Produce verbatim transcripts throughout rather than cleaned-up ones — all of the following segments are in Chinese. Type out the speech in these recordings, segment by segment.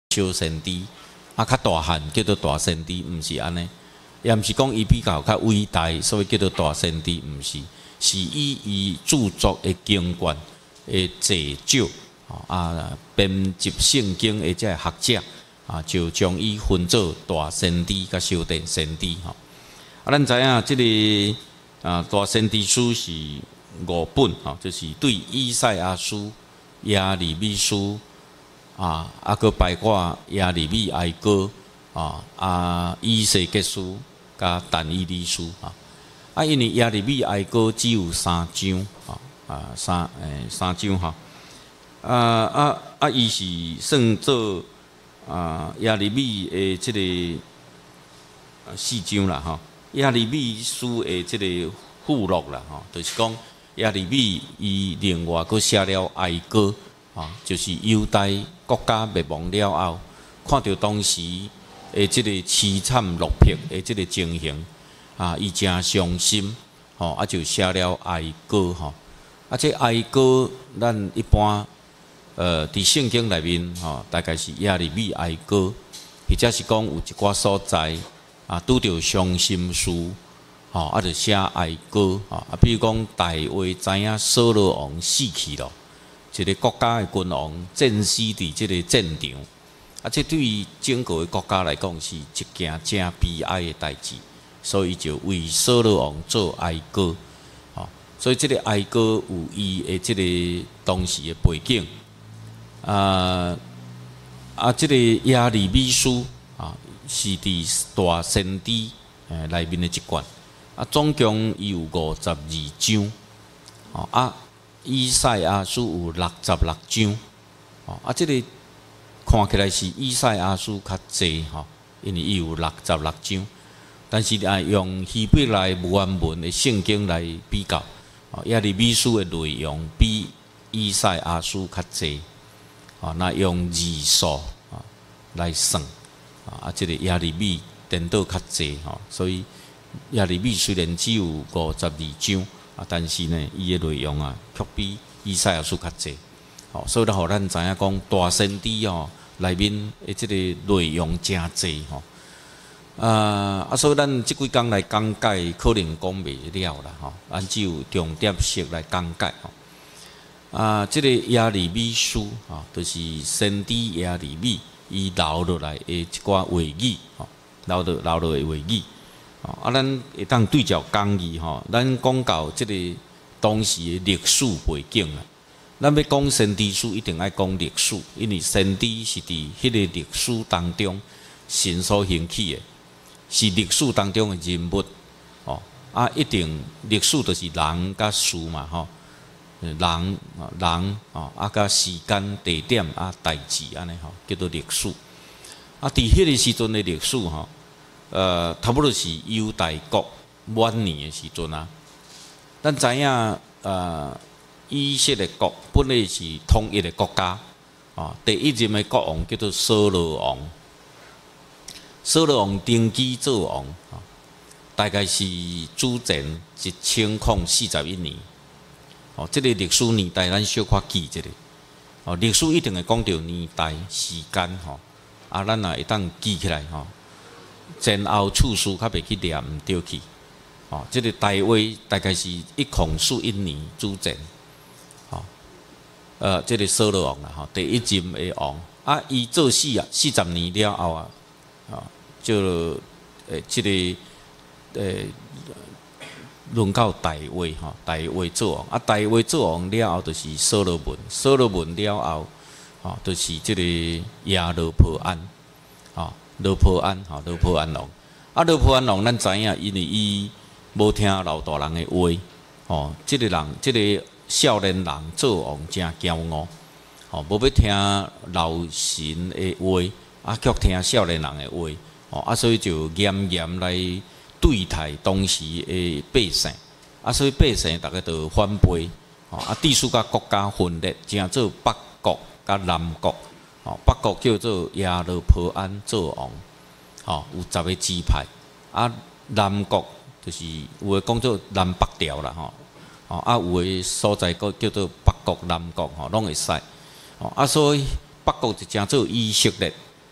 小先知，啊较大汉叫做大先知，毋是安尼，也毋是讲伊比较较伟大，所以叫做大先知，毋是，是以伊著作的经卷的济少，啊编辑圣经的这学者，啊就将伊分做大先知甲小弟先知吼。啊，咱知影即、这个啊大先知书是五本吼，就是对以赛亚书、耶利米书。啊，啊，佮包括耶利米哀歌啊，啊，以西结书甲但以理书啊，啊，因为耶利米哀歌只有三章啊，啊，三诶三章哈，啊啊啊，伊是算做啊耶利米诶即个四章啦吼，耶利米书诶即个附录啦吼，就是讲耶利米伊另外佮写了哀歌。啊，就是犹太国家灭亡了后，看到当时的即个凄惨落魄的即个情形，啊，伊真伤心，吼、哦，啊就写了哀歌吼，啊，这哀歌咱一般呃伫圣经内面吼、哦，大概是耶利米哀歌，或者是讲有一寡所在啊，拄着伤心事，吼、哦，啊就写哀歌，啊，啊，比如讲大卫知影扫罗王死去了。一个国家的君王战死伫即个战场，啊，这对于整个的国家来讲是一件真悲哀的代志，所以就为扫罗王做哀歌，吼，所以这个哀歌有伊的即个当时的背景，啊啊，这个耶利米书啊是伫大先知诶内面的一卷，啊，总共伊有五十二章，哦啊。以赛亚书有六十六章，哦啊，这个看起来是以赛亚书较济吼，因为伊有六十六章，但是啊用希伯来原文的圣经来比较，哦，耶利米书的内容比以赛亚书较济，哦，那用字数啊来算，啊，这个耶利米颠倒较济吼，所以耶利米虽然只有五十二章。啊，但是呢，伊的内容啊，却比以赛亚书较济，吼，所以咧，互咱知影讲大先知哦，内面的即个内容真济吼，啊啊，所以咱即几工来讲解，可能讲袂了啦，吼，咱只有重点式来讲解吼。啊，即、这个耶利米书啊，就是先知耶利米伊留落来的一寡话语，吼，留落留落的话语。啊，咱会当对照讲义吼，咱讲到即个当时的历史背景啊，咱要讲先知书一定爱讲历史，因为先知是伫迄个历史当中神所兴起的，是历史当中的人物哦。啊，一定历史就是人甲事嘛吼，人啊人哦，啊甲时间地点啊代志安尼吼，叫做历史。啊，伫迄个时阵的历史吼。呃，差不多是犹大国晚年的时阵啊。咱知影，呃，以色列国本来是统一的国家，啊，第一任的国王叫做扫罗王。扫罗王登基做王，啊，大概是主前一千零四十一年。哦，这个历史年代咱小可记一下。哦，历史一定会讲到年代、时间，吼，啊，咱也会当记起来，吼。前后次数较袂去念毋对去，哦，即、这个大卫大概是一零四一年主前，哦，呃，即、这个扫罗王啦，吼，第一任的王，啊，伊做四啊四十年了后啊，啊，就诶，即、这个诶，轮到大卫吼，大卫做王，啊，大卫做王了后，就是扫罗文，扫罗文了后，哦，就是即个亚罗波安，哦。罗波安，吼，罗波安王，啊，罗波安王，咱知影，因为伊无听老大人的话，吼，即、这个人，即、这个少年人做王真骄傲，吼，无要听老神的话，啊，却听少年人的话，吼，啊，所以就严严来对待当时的百姓，啊，所以百姓大家都反背，吼，啊，地属甲国家分裂，成做北国甲南国。哦，北国叫做亚罗波安做王，吼，有十个支派，啊，南国就是有诶讲做南北调啦，吼，哦，啊，有诶所在个叫做北国、南国，吼，拢会使，哦，啊，所以北国就称做以色列，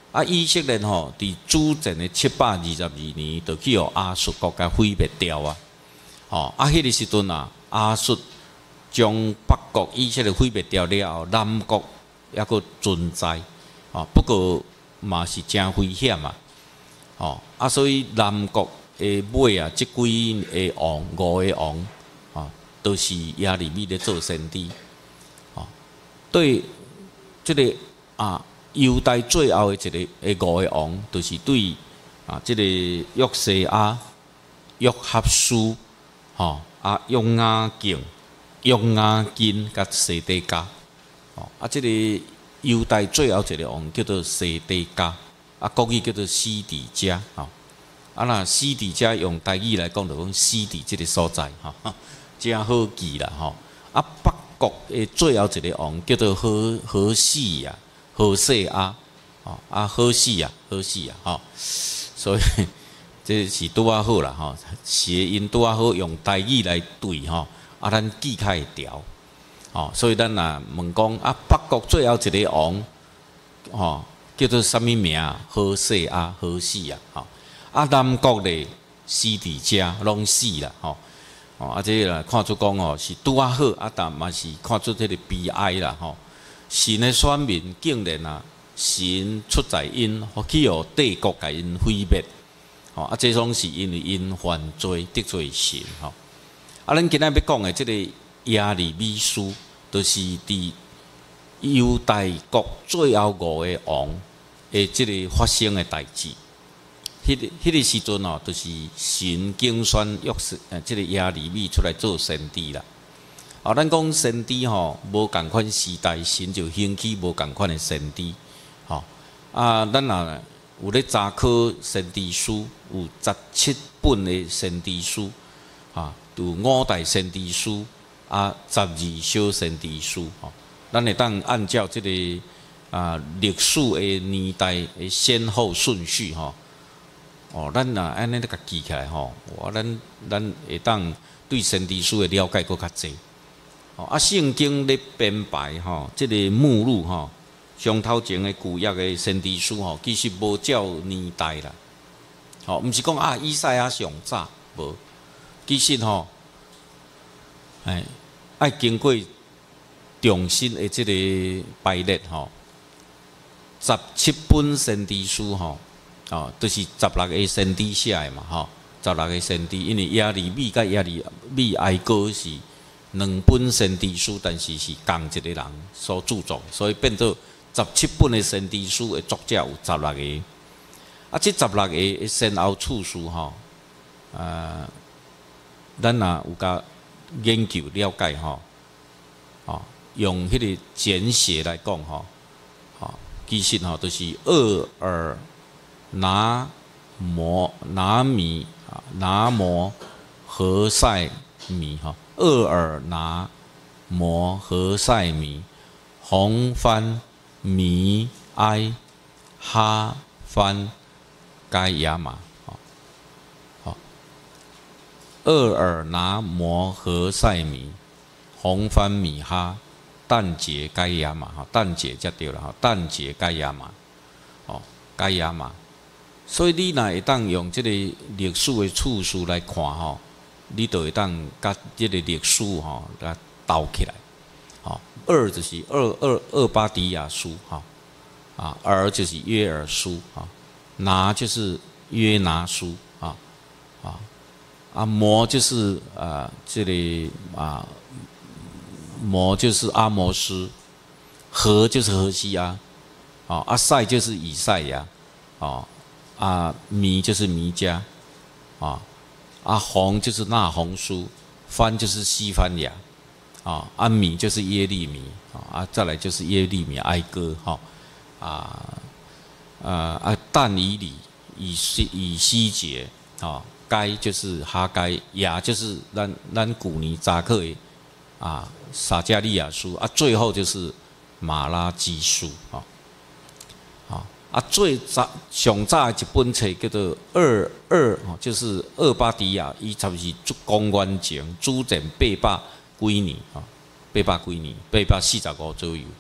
啊，以色列吼，伫主前的七百二十二年，就去互亚述国家毁灭掉啊！吼，啊，迄个时阵啊，亚述将北国以色列毁灭掉了后，南国还佫存在，吼，不过嘛是真危险啊！吼，啊，所以南国的尾啊，即几个王，五个王，吼，都是亚利米咧做先知，吼，对，即、这个啊。犹大最后的一个诶五个王，就是对啊，即、这个约西亚、约哈斯、吼啊约雅敬、约雅斤甲西底家，吼啊，即、这个犹大最后一个王叫做西底家，啊，国语叫做西底家，吼啊，那西底家用台语来讲，就讲西底即个所在，吼，真好记啦，吼啊，北国诶最后一个王叫做何何西呀。何西阿，哦啊，何西啊，何西啊，吼，所以这是拄啊好啦，吼，谐音拄啊好，用台语来对吼，啊，咱记较会调，吼，所以咱若问讲啊，北国最后一个王，吼，叫做啥物名？何西阿，何西啊，吼，啊，南国咧，西底家拢死啦，吼，哦，啊，这个看出讲哦，是拄啊好，啊，但嘛是看出这个悲哀啦，吼。神的选民竟然啊，神出在因，去互帝国甲因毁灭，吼啊！这种是因为因犯罪得罪神，吼啊！咱今仔要讲的这个亚利米书，就是伫犹大国最后五个王的这个发生的代志。迄个迄个时阵哦，就是神竞选约瑟，呃，这个亚利米出来做先知啦。啊，咱讲先知吼，无共款时代，神就兴起无共款的先知，吼啊，咱若有咧查考先知书，有十七本的先知书，啊，有五代先知书，啊，十二小先知书，吼，咱会当按照即、这个啊历史的年代的先后顺序，吼，哦，咱若安尼咧甲记起来，吼，哇，咱咱会当对先知书的了解佫较济。啊，圣经咧编排吼，即、这个目录吼，上头前的旧约的先知书吼，其实无照年代啦，吼，毋是讲啊以赛亚上早无，其实吼，哎，爱经过重新的即个排列吼，十七本先知书吼，哦，都、就是十六个先知写的嘛，吼，十六个先知，因为亚利米甲亚利米哀歌是。两本先知书，但是是同一个人所著作，所以变做十七本的先知书的作者有十六个。啊，这十六个先后次序吼，呃，咱若有甲研究了解吼，哦，用迄个简写来讲吼，哦，其实吼都是厄尔拿摩拿米啊拿摩何塞米吼。厄尔拿摩何塞米红番米埃哈番该亚玛，好，厄尔拿摩何塞米红番米哈但节该亚玛，哈，但节才对了，哈，但节该亚玛，哦，该亚玛，所以你若会当用这个历史的次序来看吼。你就会当甲即个历史吼，甲斗起来，吼，二就是二二二巴迪亚书，哈，啊，尔就是约珥书，哈，拿就是约拿书，啊，啊，啊，摩就是啊，这里啊，摩就是阿摩斯，何就是何西阿，啊，阿塞就是以赛亚，啊，啊，米就是弥迦，啊。啊，红就是那红书，番就是西番雅，啊，啊米就是耶利米，啊，再来就是耶利米哀歌，哈，啊，啊啊但以理以西以西结，啊，该就是哈该，雅就是咱咱古尼扎克的啊撒加利亚书，啊，最后就是马拉基书，啊，啊。啊，最早上早一本册叫做二二，就是二巴迪亚，伊差不多是公元前主前八百几年，啊，八百几年，八百四十五左右。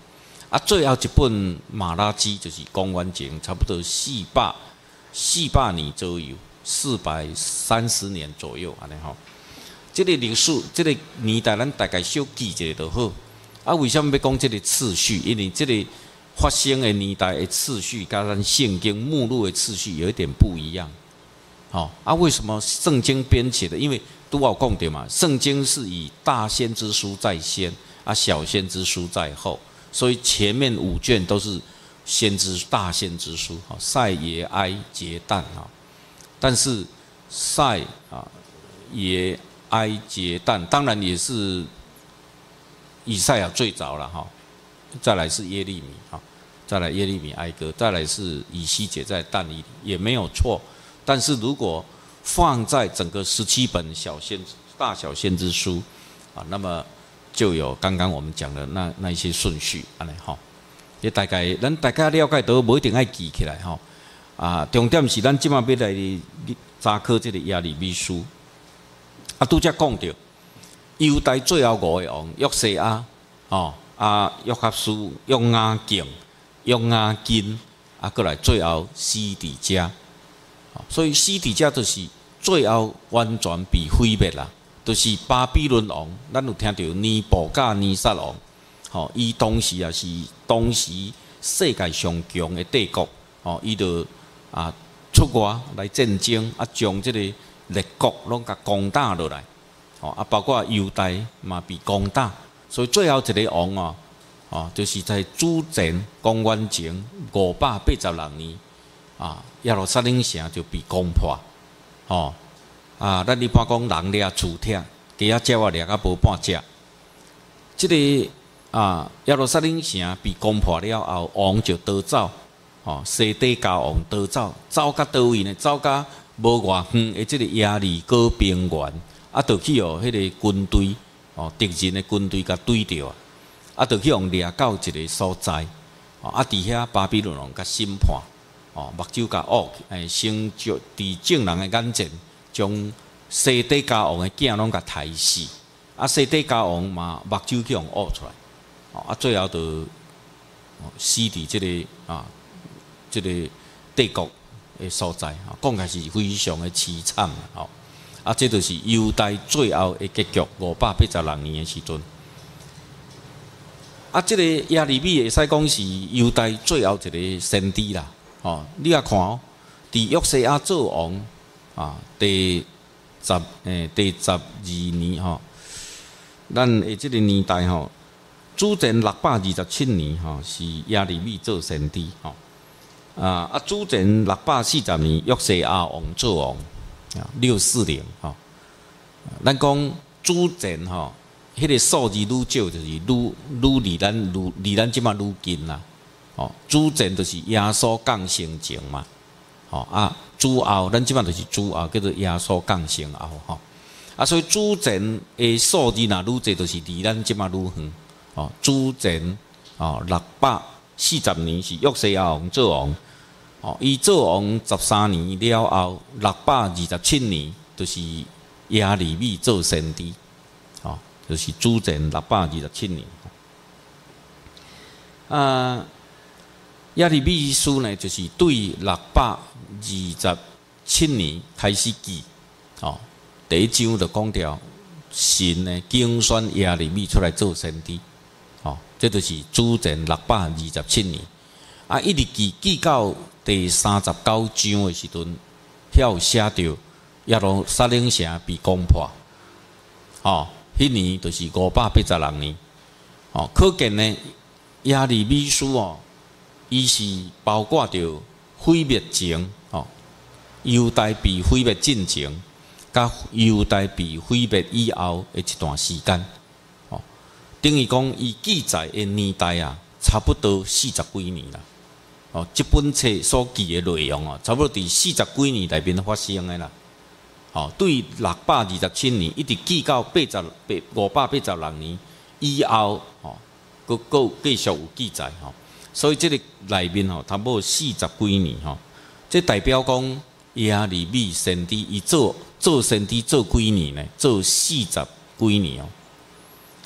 啊，最后一本马拉基就是公元前差不多四百四百年左右，四百三十年左右安尼吼。这个历史，这个年代，咱大概小记一下就好。啊，为什么要讲这个次序？因为这个发生的年代的次序，跟咱圣经目录的次序有一点不一样。好、哦，啊，为什么圣经编写的？因为都要讲的嘛，圣经是以大先知书在先，啊，小先知书在后，所以前面五卷都是先知大先知书，哈，赛耶哀结但哈，但是赛啊耶哀结但当然也是以赛亚最早了哈，再来是耶利米哈，再来耶利米哀歌，再来是以西结在但以理，也没有错。但是如果放在整个十七本小先大小先知书啊，那么就有刚刚我们讲的那那一些顺序安尼吼。也大概咱大家了解到，无一定爱记起来吼。啊，重点是咱即马要来查考这个耶利米书。啊，拄则讲到犹大最后五个王约西亚，哦啊约哈斯、约雅敬、约雅斤，啊，过来最后西底家。所以西底家就是最后完全被毁灭啦，就是巴比伦王。咱有听到尼布甲尼撒王，吼，伊当时也是当时世界上强的帝国，吼，伊就啊出外来战争，啊将这个列国拢甲攻打落来，吼，啊包括犹大嘛被攻打，所以最后一个王啊，哦，就是在主前公元前五百八十六年。啊，耶路撒冷城就被攻破，哦，啊，咱一般讲人掠厝拆，鸡仔鸟啊掠啊无半只。这个啊，耶路撒冷城被攻破了后，王就逃走，哦，西底家王逃走，走到倒位呢？走到无偌远的这个耶利哥平原，啊，就去哦，迄个军队，哦，敌人的军队甲对着，啊，就去用掠到一个所在，哦，啊，伫遐巴比伦王甲审判。哦，目睭甲乌，诶，先就伫众人诶眼前，将西底家王诶囝拢甲杀死，啊，西底家王嘛目睭去用乌出来，哦，啊，最后就死伫即个啊，即个帝国诶所在，啊，讲起来是非常诶凄惨，吼，啊，这就是犹大最后诶结局，五百八十六年诶时阵，啊，即个耶利米会使讲是犹大最后一个先知啦。哦，你也看哦，伫约西亚做王啊，第十诶第十二年吼，咱诶即个年代吼，主前六百二十七年吼，是耶利米做先知吼，啊啊主前六百四十年约西亚王做王啊，六四零吼，咱讲主前吼，迄个数字愈少，就是愈愈离咱愈离咱即马愈近啦。哦，主前就是耶稣降生前嘛，哦啊，主后咱即摆就是主后，叫做耶稣降生后吼，啊，所以主前的数字若愈济，就是离咱即摆愈远。哦，主前哦六百四十年是约西亚王做王，哦，伊做王十三年了后，六百二十七年就是耶利米做先知，哦，就是主前六百二十七年，啊。耶利米书呢，就是对六百二十七年开始记，哦，第一章就讲到神呢竞选耶利米出来做先知，哦，这就是主前六百二十七年，啊，一直记记到第三十九章的时阵，遐有写到耶路撒冷城被攻破，哦，迄年就是五百八十六年，哦，可见呢耶利米书哦。伊是包括着毁灭前，吼，犹大被毁灭进前，甲犹大被毁灭以后的一段时间，吼，等于讲伊记载的年代啊，差不多四十几年啦，哦，这本册所记的内容啊，差不多伫四十几年内面发生的啦，吼，对六百二十七年一直记到八十八五百八十六年以后，吼，佫佫继续有记载，吼。所以这个内面吼，差不多四十几年吼，这代表讲耶利米先知伊做做先知做几年呢？做四十几年哦。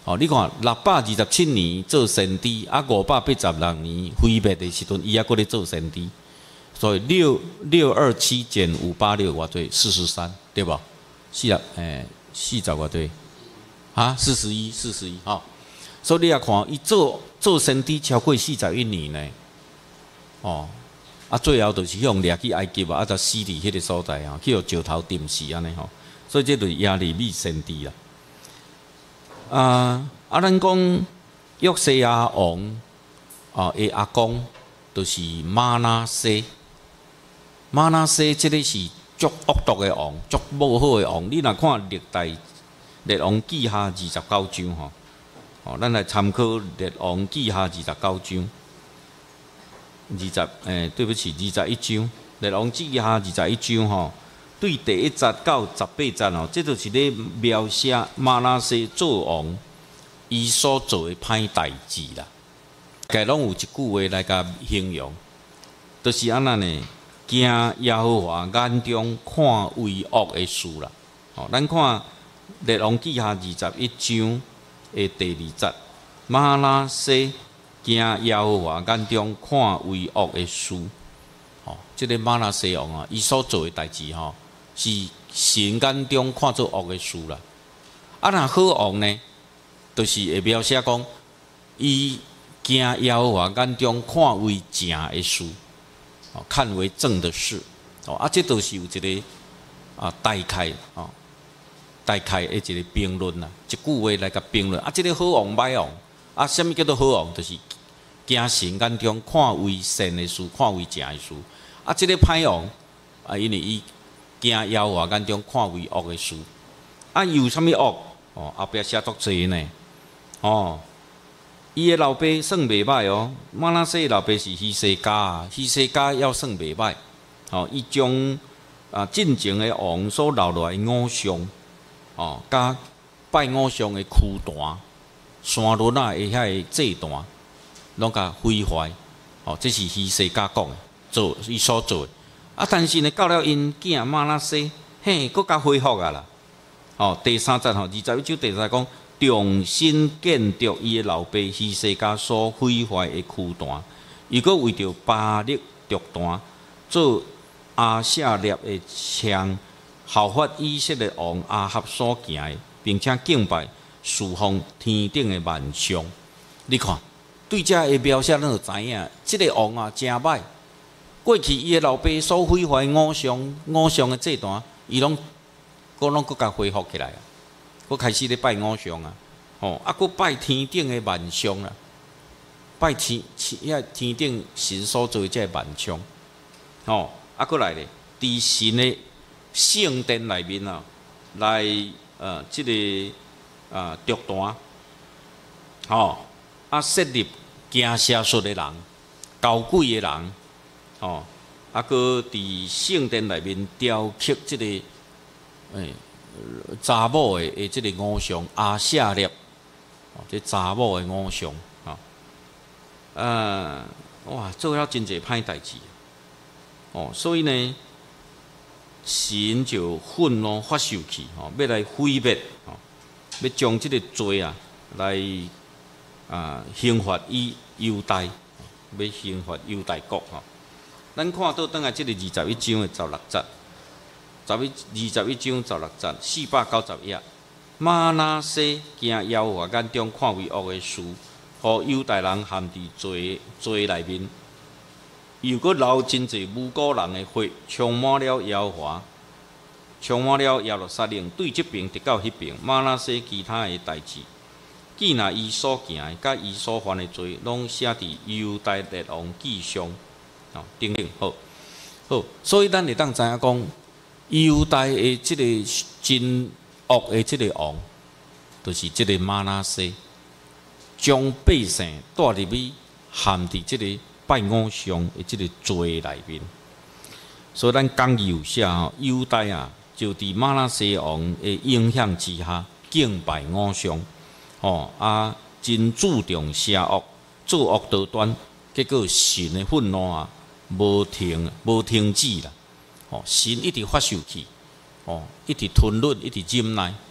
哦，你看六百二十七年做先知，啊五百八十六年毁灭的时阵，伊还搁咧做先知，所以六六二七减五八六偌多？四十三，对吧？四啊，诶，四十偌多？啊，四十一，四十一，吼。所以你也看，伊做做先知超过四十一年呢，哦，啊，最後就是向掠去埃及啊，啊，就死伫迄個所在啊，去互石頭釘死安尼吼，所以這就是亞利米先知啦。啊，啊，咱講約西亞王啊，嘅阿公就是馬拿西，馬拿西即個是足惡毒嘅王，足無好嘅王。你若看歷代列王記下二十九章吼。哦，咱来参考《列王記下》二十九章，二十誒、欸，對不起，二十一章，《列王記下》二十一章吼，對第一節到十八節吼，這就是咧描寫馬拿西做王伊所做嘅歹代志啦。家攏有一句話來甲形容，就是安那呢，驚耶和華眼中看為惡嘅事啦。哦，咱看《列王記下》二十一章。誒第二節，馬拿西驚耶和華眼中看為惡嘅事，哦，即、這個馬拿西王啊，伊所做嘅代志吼，是神眼中看做惡嘅事啦。啊，若好王呢，就是會描寫講，伊驚耶和華眼中看為正嘅事，哦，看為正的事，哦，啊，這都是有一個啊大概哦。大概的一個評論啦，一句話來甲評論。啊，即、這個好王歹王，啊，什麼叫做好王？就是驚神眼中看為善的事，看為正的事。啊，即、這個歹王，啊，因為伊驚耶和華眼中看為惡的事。啊，有啥物惡？哦，後壁寫足濟呢。哦，伊的老爸算袂歹哦。馬拿西的老爸是希西家啊，希西家要算袂歹。哦，伊將啊進前的王所留落來的偶像。哦，甲拜偶像的區段、山崙啊，的遐個祭壇，攏甲毀壞。哦，這是希西家講的，做伊所做的。啊，但是呢，到了因囝馬拿西，嘿，佫甲恢復啊啦。哦，第三節吼，二十一章第三節講，重新建築伊的老爸希西家所毀壞的區段，伊佫為着巴力竹壇做亞舍獵的槍。效法以色列王亞哈所行的，並且敬拜侍奉天頂的萬象。你看，對這個描寫，咱就知影，這個王啊真歹。過去伊的老爸所毀壞偶像、偶像的祭壇，伊攏佫攏佫甲恢復起來啊，佫開始咧拜偶像啊，吼，啊佫拜天頂的萬象啦，拜天遐天頂神所做的這個萬象，吼，啊佫來咧，佇神的聖殿內面啊，來呃，即、這個啊竹壇，吼，啊設立行邪術的人、搞鬼的人，吼，啊擱佇聖殿內面雕刻即、這個誒、欸、查某的誒即個偶像亞舍獵，哦，即查某的偶像，吼，呃，哇，做了真濟歹代志，哦，所以呢。神就憤怒發受氣，吼，要來毀滅，吼，要將這個罪啊來啊刑罰以猶大，要刑罰猶大國，吼。咱看到等下這個二十一章的十六節，十一二十一章十六節四百九十頁，馬拿西驚耶和華眼中看為惡的事，互猶大人陷佇罪罪內面。又閣流真濟無辜人的血，充滿了耶和華，充滿了耶路撒冷。對這邊直到迄邊，馬拿西其他的代志，既然伊所行的，甲伊所犯的罪，攏寫佇猶大列王記上，哦，等等，好，好，所以咱會當知影講，猶大的即個真惡的即個王，就是即個馬拿西，將百姓帶入去陷佇即個。拜偶像的這個罪內面，所以咱講有寫吼，猶大啊，就佇馬拿西王的影響之下敬拜偶像，哦啊，真注重邪惡，作惡多端，結果神的憤怒啊，無停無停止啦，哦，神一直發受氣，哦，一直吞忍，一直忍耐，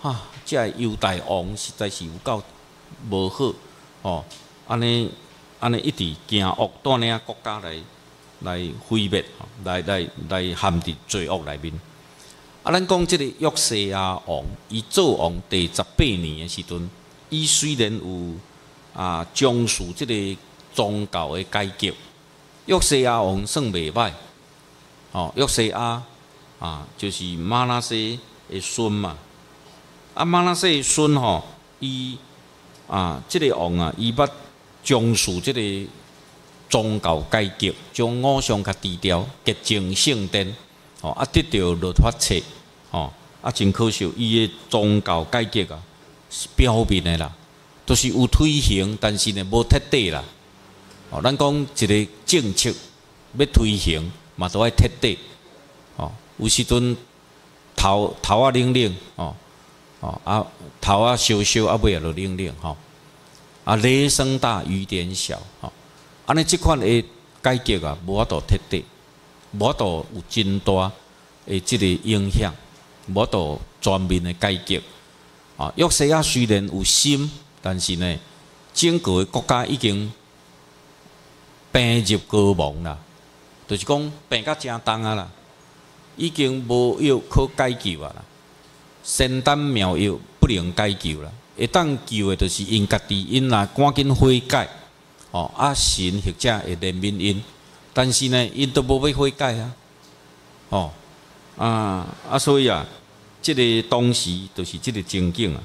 哈，这个犹大王实在是有够无好，哦，安尼安尼一直行恶带领国家来来毁灭，来来来陷伫罪恶内面。啊，咱讲即个约西亚王，伊做王第十八年的时阵，伊虽然有啊将属即个宗教的改革，约西亚王算袂歹，哦，约西亚啊就是马拉西的孙嘛。啊，马拉西孙吼，伊啊，即、这个王啊，伊捌将属即个宗教改革，将偶像较低调，洁净圣殿，吼啊，得到律法册，吼啊，真可惜，伊的宗教改革啊，是表面的啦，都、就是有推行，但是呢，无彻底啦。哦，咱讲一个政策要推行，嘛都要彻底。哦，有时阵头头啊冷冷，哦。哦啊，头啊烧烧啊，尾也就冷冷吼。啊，雷声大雨点小吼。安尼即款的改革啊，无法度彻底，无法度有真大的即个影响，无法度全面的改革。啊，约西亚虽然有心，但是呢，整个的国家已经病入膏肓啦，就是讲病甲真重啊啦，已经无药可解救啊啦。仙丹妙药不能解救啦，会当救的，就是因家己，因若赶紧悔改，哦啊神或者会怜悯因，但是呢，因都无要悔改啊，哦啊啊，所以啊，即、这个当时就是即个情景啊。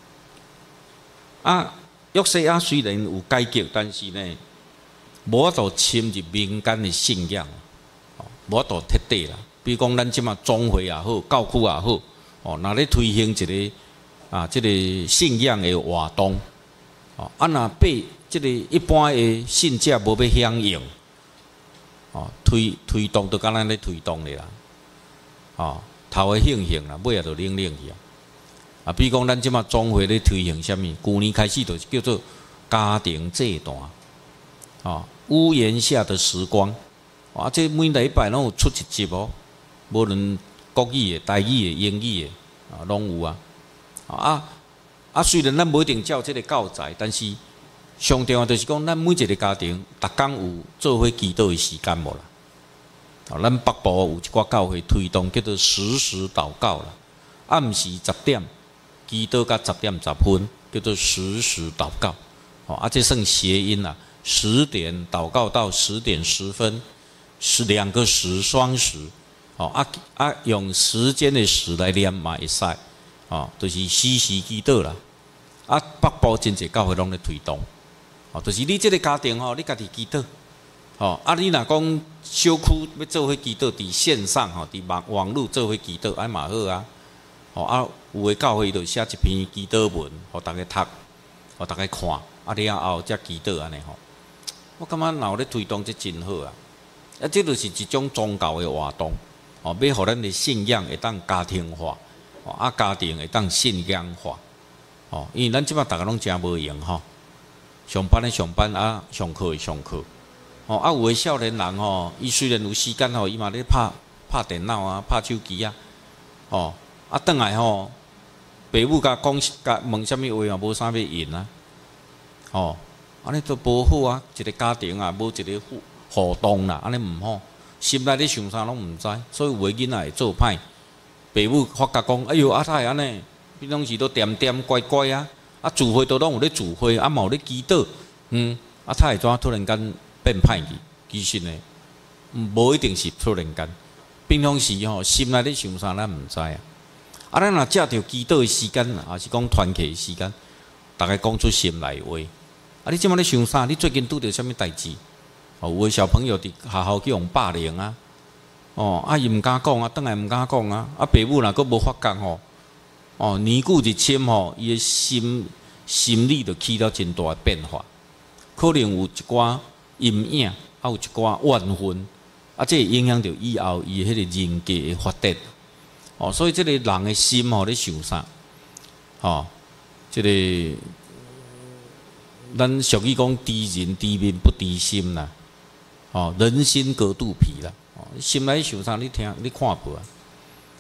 啊，约西亚虽然有改革，但是呢，无法度侵入民间的信仰，哦，无法度彻底啦。比如讲，咱即马宗会也好，教区也好。哦，若咧推行一个啊，即、这个信仰的活动，哦，啊，若被即个一般的信者无要响应，哦，推推动就敢咱咧推动咧啦，哦，头会兴兴啦，尾也就冷冷去啊。啊，比如讲咱即马总会咧推行啥物？去年开始就是叫做家庭这段，哦，屋檐下的时光，啊，这每礼拜拢有出一集哦，无论。国语的、台语的、英语的啊，拢有啊。啊啊，虽然咱无一定照这个教材，但是上重要就是讲，咱每一个家庭，逐工有做伙祈祷的时间无啦。啊，咱北部有一寡教会推动叫做实时祷告啦，暗时十点祈祷到十点十分，叫做实时祷告。哦，啊，这算谐音啦，十点祷告到十点十分，是两个时双时。哦啊啊，用时间的时来念嘛会使，哦，就是时时祈祷啦。啊，北部真侪教会拢咧推动，哦，就是你即个家庭吼，你家己祈祷，哦，啊，你若讲小区要做伙祈祷，伫线上吼，伫网网络做伙祈祷，哎嘛好啊，哦啊，有诶教会就写一篇祈祷文，互大家读，互大家看，啊了后才祈祷安尼吼。我感觉若有咧推动，这真好啊，啊，这就是一种宗教诶活动。哦，要互咱的信仰会当家庭化，哦啊，家庭会当信仰化，哦，因为咱即摆大家拢真无闲吼，上班的上班啊，上课的上课，哦啊，有诶少年人吼，伊虽然有时间吼，伊嘛咧拍拍电脑啊，拍手机啊，哦啊，转来吼，爸母甲讲甲问啥物话啊，无啥要应啊，哦，安尼都无好啊，一个家庭啊，无一个互互动啦，安尼毋好。心内咧想啥拢毋知，所以有诶囡仔会做歹。爸母发觉讲，哎哟，阿太安尼，你拢是都点点乖乖啊，啊，聚会都拢有咧聚会，啊，嘛有咧祈祷，嗯，啊，太会怎突然间变歹去？其实呢，无一定是突然间，平常时吼，心内咧想啥咱毋知啊。啊，咱若借着祈祷诶时间，也是讲团契诶时间，大家讲出心内话。啊，你即摆咧想啥？你最近拄着啥物代志？哦，有诶小朋友伫学校去用霸凌啊，哦，啊伊毋敢讲啊，倒来毋敢讲啊，啊爸母若佫无发觉吼，哦年久日深吼，伊诶心心理就起了真大诶变化，可能有一寡阴影，啊有一寡怨恨，啊这会影响着以后伊迄个人格诶发展，哦，所以即个人诶心吼咧想啥，哦，即、這个咱俗语讲知人知面不知心啦。哦，人心隔肚皮啦！哦，心内想啥，你听，你看无啊？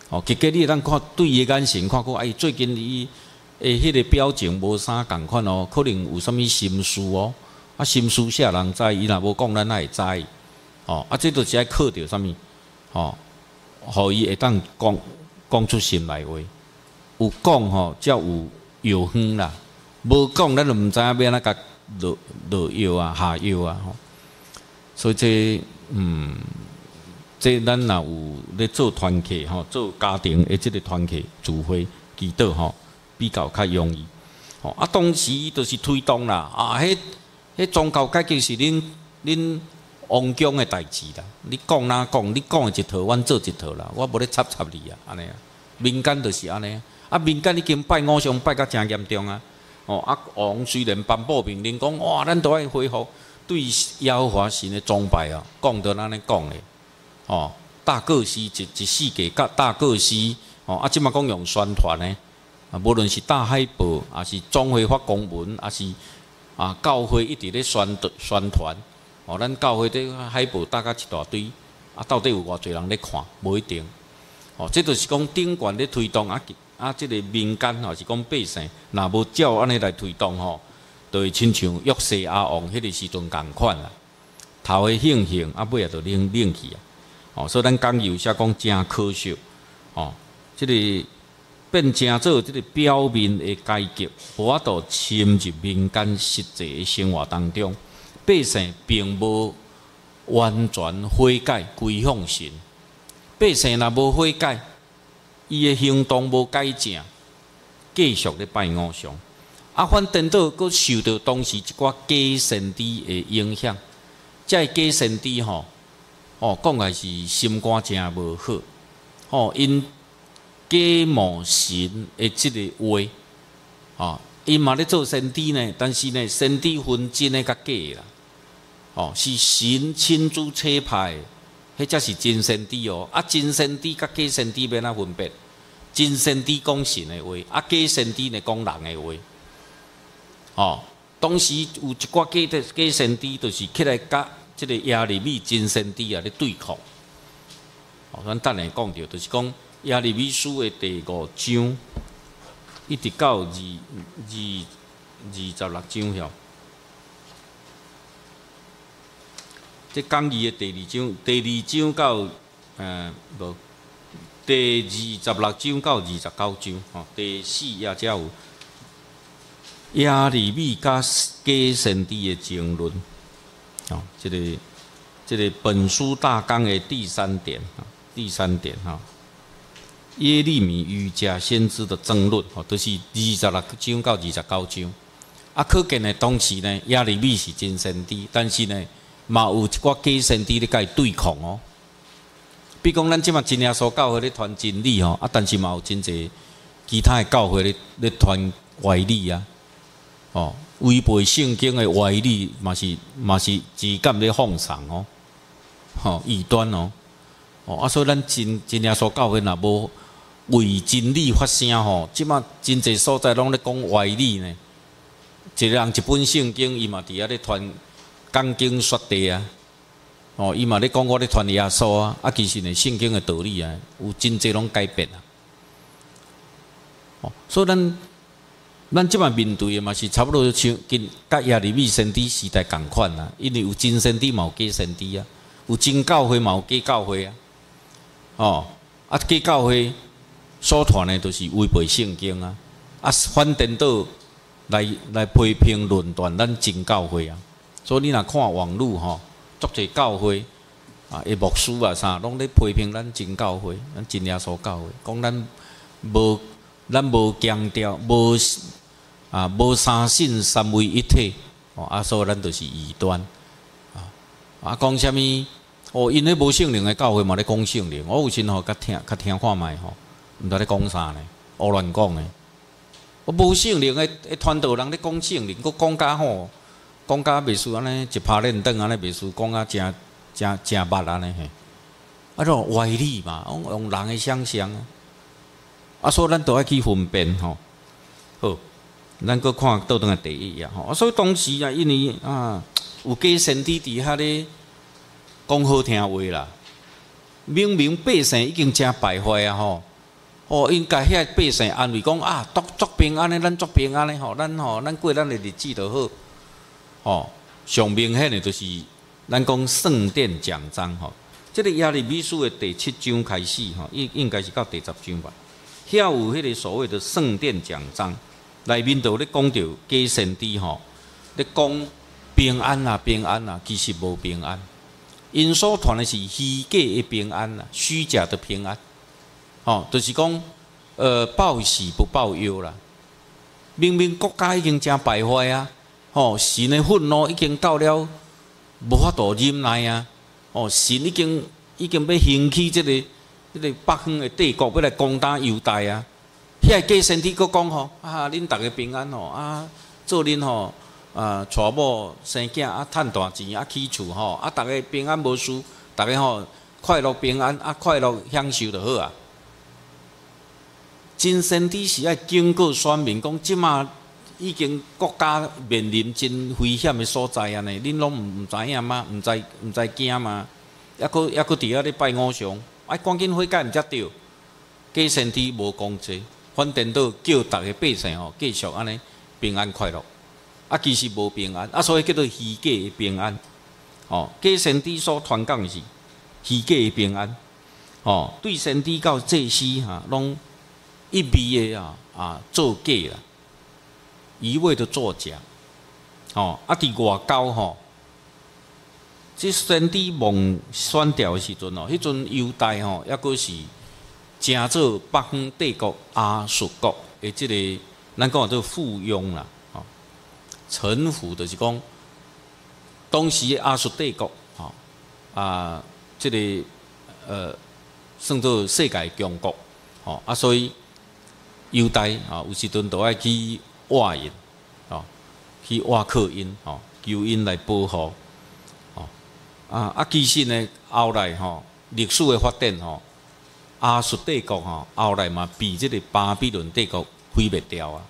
哦，结果你会当看对伊眼神看过，哎，最近伊诶，迄个表情无啥共款哦，可能有啥物心事哦。啊，心事啥人知？伊若无讲，咱哪会知？哦，啊，这都是爱靠着啥物？哦，互伊会当讲讲出心内话。有讲吼，才有药方啦。无讲，咱就毋知影要安怎甲落落药啊、下药啊吼。所以这嗯，这咱若有咧做团契吼，做家庭的即个团契聚会祈祷吼，比较较容易。吼啊，当时就是推动啦，啊，迄迄宗教改革是恁恁王宫的代志啦。你讲哪讲，你讲的一套，阮做一套啦，我无咧插插你啊，安尼啊。民间就是安尼啊，民间已经拜偶像拜甲诚严重啊。哦啊，王虽然颁布命令讲，哇，咱都爱恢复对耶和华神的崇拜啊，讲到安尼讲的。哦，大个师一一世纪甲大个师，哦啊，即马讲用宣传的，啊，无论是大海报，还是总会发公文，还是啊教会一直咧宣宣传，哦，咱教会这海报搭甲一大堆，啊，到底有偌侪人咧看，无一定。哦，这就是讲顶悬咧推动啊，啊，即个民间吼是讲百姓，若无照安尼来推动吼，就会亲像约瑟阿王迄个时阵共款啦，头个兴兴，啊尾啊就冷冷去啊。哦，所以咱讲有写讲真可惜，哦，即、这个变成做即个表面的改革，无法度深入民间实际的生活当中，百姓并无完全悔改归向神。百姓若无悔改，伊的行动无改正，继续咧拜偶像，啊，反颠倒佫受到当时一寡假先知的影响，这假先知吼。哦，讲来是心肝真无好。哦，因假冒神的即个话，哦，因嘛咧做先知呢，但是呢，先知分真的甲假的啦。哦，是神亲自差派，迄才是真先知哦。啊，真先知甲假先知要哪分别？真先知讲神的话，啊，假先知呢讲人的话。哦，当时有一寡假的假先知，就是起来甲即个亚利米真先知啊咧对抗，哦，咱等下讲到，就是讲亚利米书的第五章，一直到二二二十六章晓。即讲义的第二章，第二章到呃无，第二十六章到二十九章，吼，第四页才有亚利米甲假先知的争论。哦，这个这个本书大纲的第三点啊，第三点哈，耶利米与假先知的争论，哦，都是二十六章到二十九章。啊，可见呢，当时呢，亚利米是真先知，但是呢，嘛有一寡假先知咧甲伊对抗哦。比如讲，咱即马真耶稣教会咧传真理吼，啊，但是嘛有真侪其他的教会咧咧传歪理啊，哦。违背圣经的歪理，嘛是嘛是只敢咧放送哦，吼异端哦，哦啊，所以咱真真耶稣教会若无为真理发声吼，即马真侪所在拢咧讲歪理呢。一个人一本圣经，伊嘛伫遐咧传讲经说地啊，哦，伊嘛咧讲我咧传耶稣啊，啊，其实呢圣经的道理啊，有真侪拢改变啊，哦，所以咱。咱即摆面对的嘛是差不多像跟甲亚利米先知时代共款啦，因为有真先知嘛有假先知啊，有真教会嘛有假教会啊，哦，啊假教会所传的都是违背圣经啊，啊反颠倒来来批评论断咱真教会啊，所以你若看网络吼，足侪教会啊，诶牧师啊啥，拢咧批评咱真教会，咱真耶稣教会，讲咱无咱无强调无。啊，无三信三位一体，哦，啊，所以咱就是异端，啊，啊，讲啥物？哦，因迄无圣灵的教会嘛咧讲圣灵，我有时吼较听较听看卖吼，毋知咧讲啥呢？胡乱讲的。我无圣灵的传道人咧讲圣灵，佮讲甲吼，讲甲袂输安尼一拍练灯安尼袂输，讲甲真真真捌安尼嘿。啊，种歪理嘛，用人的想象啊，啊，所以咱都爱去分辨吼，好。咱搁看倒转来第一页吼，所以当时啊，因为啊有假先知伫遐咧讲好听话啦，明明百姓已经真败坏啊吼， 哦，应该遐百姓安慰讲啊，足足平安的，咱足平安的吼，咱吼咱过咱的日子就好。哦，上明显的就是咱讲圣殿奖章吼，这个耶利米书的第七章开始吼，应应该是到第十章吧。遐有迄个所谓的圣殿奖章，内面就咧讲到假先知吼，咧讲平安啊平安啊，其实无平安，因所传的是虚假的平安啊，虚假的平安。哦，就是讲，呃，报喜不报忧啦。明明国家已经真败坏啊，哦，神的愤怒已经到了无法度忍耐啊，哦，神已经已经要兴起这个这个北方的帝国要来攻打犹大啊。遐假先知佫讲吼，啊，恁逐个平安吼，啊，做恁吼，啊，娶某生囝啊，趁大钱啊，起厝吼，啊，逐个平安无事，逐个吼快乐平安啊，快乐享受就好啊。真先知是爱警告选民讲，即马已经国家面临真危险的所在啊！呢，恁拢毋毋知影吗？毋知毋知惊吗？抑佫抑佫伫遐咧拜偶像，哎，赶紧悔改毋才对。假先知无讲这，反正都叫逐个百姓吼继续安尼平安快乐。啊，其实无平安，啊，所以叫做虚假的平安。哦，假先知所传讲是虚假的平安。哦，对先知到祭司哈，拢一味的啊啊做假啦，一味的作假，哦啊！伫外交吼，即先知梦选调的时阵哦，迄阵犹大吼，抑阁是正做北方帝国亚述国的即、这个，咱讲做附庸啦，吼、哦，臣服就是讲当时的亚述帝国，吼、哦、啊，即、这个呃，算做世界强国，吼、哦、啊，所以。犹大啊，有时阵都爱去挖因，哦，去挖靠因，哦，求因来保护，哦，啊啊，其实呢，后来吼，历史的发展吼，亚述帝国吼，后来嘛被即个巴比伦帝国毁灭掉啊。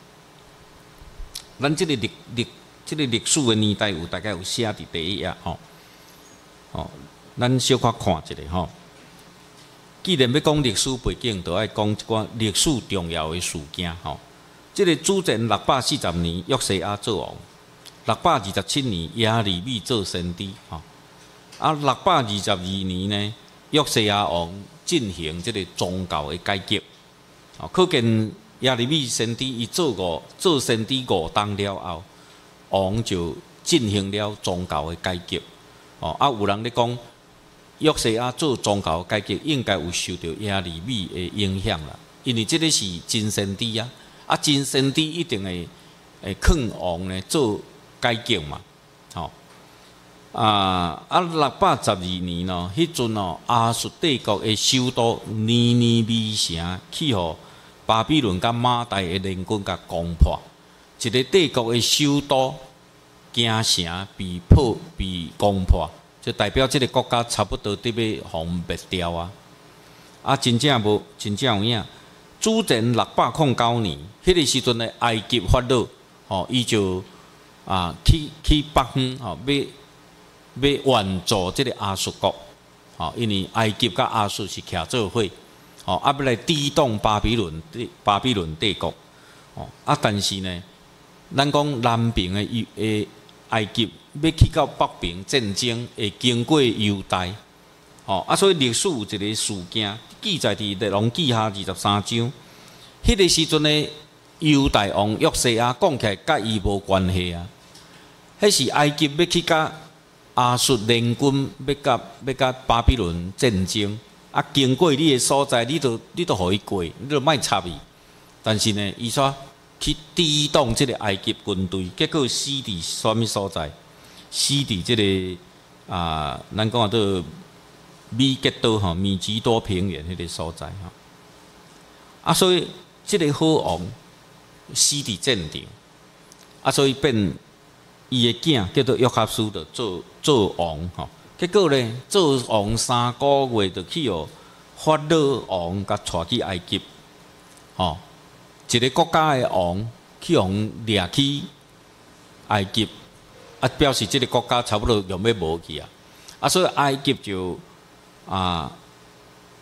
咱即个历历即个历史的年代有大概有写伫第一页吼，哦，咱小可看一下吼。既然要讲历史背景，就爱讲一寡历史重要的事件吼。即、这个主前六百四十年，约西亚做王；六百二十七年，耶利米做先知吼。啊，六百二十二年呢，约西亚王进行即个宗教的改革。哦，可见耶利米先知伊做五做先知五当了后，王就进行了宗教的改革。哦，啊，有人咧讲。约西亚做宗教改革，应该有受到耶利米的影响啦，因为这个是真先知啊，啊真先知一定会会劝王呢做改革嘛，吼、哦、啊啊六百十二年咯，迄阵哦亚述帝国的首都尼尼微城去互巴比伦甲马代的联军甲攻破，一个帝国的首都京城被破被攻破。就代表这个国家差不多得要互灭掉啊！啊，真正无，真正有影。主前六百零九年，迄、那个时阵的埃及法老，吼、哦，伊就啊去去北方，吼、哦，要要援助这个亚述国，吼、哦，因为埃及甲亚述是徛做伙，吼、哦，啊要来抵挡巴比伦帝巴比伦帝国，哦，啊，但是呢，咱讲南边的伊诶埃及。要去到北平战争，会经过犹大，吼啊，所以历史有一个事件记载伫《列王记下》二十三章。迄个时阵呢，犹大王约西亚讲起来，甲伊无关系啊。迄是埃及要去甲亚述联军，要甲要甲巴比伦战争，啊，经过你的所在，你都你都互伊过，你都莫插伊。但是呢，伊说去抵挡即个埃及军队，结果死伫什么所在？死伫即个啊，咱讲做米吉多吼，米吉多平原迄个所在吼。啊，所以即个好王死伫战场，啊，所以变伊的囝叫做约哈斯，就做做王吼。结果咧，做王三个月就去哦，法老王甲带去埃及，吼，一个国家的王去互掠去埃及。啊，表示这个国家差不多要要无去啊，啊，所以埃及就啊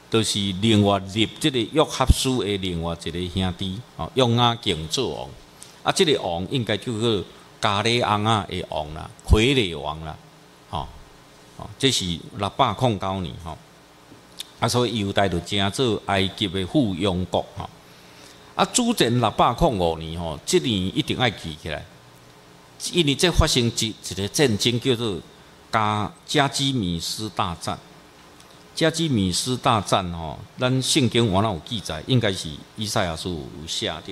就是另外立即个约合书的另外一个兄弟，哦，约雅敬做王。啊，即、这个王应该叫做加里昂啊的王啦，傀儡王啦，吼、哦，哦，这是六百零九年吼。啊，所以犹大就成做埃及的附庸国吼。啊，主前六百零五年吼，即年一定爱记起来，因为这发生一一个战争叫做加加基米斯大战。加基米斯大战吼，咱圣经原来有记载，应该是以赛亚书有写着。